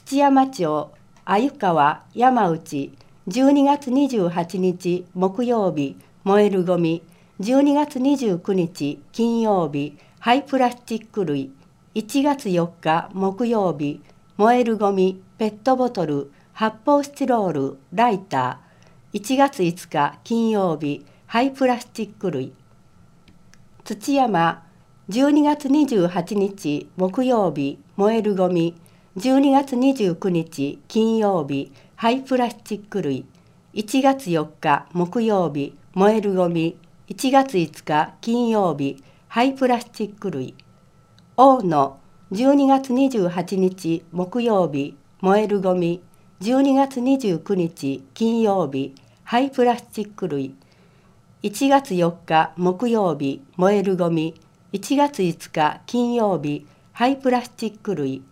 土山町鮎川山内12月28日木曜日燃えるゴミ、12月29日金曜日廃プラスチック類、1月4日木曜日燃えるゴミ、ペットボトル、発泡スチロール、ライター、1月5日金曜日廃プラスチック類。土山12月28日木曜日燃えるゴミ、12月29日金曜日廃プラスチック類、1月4日木曜日燃えるゴミ、1月5日金曜日廃プラスチック類。大野12月28日木曜日燃えるゴミ、12月29日金曜日廃プラスチック類、1月4日木曜日燃えるゴミ、1月5日金曜日廃プラスチック類。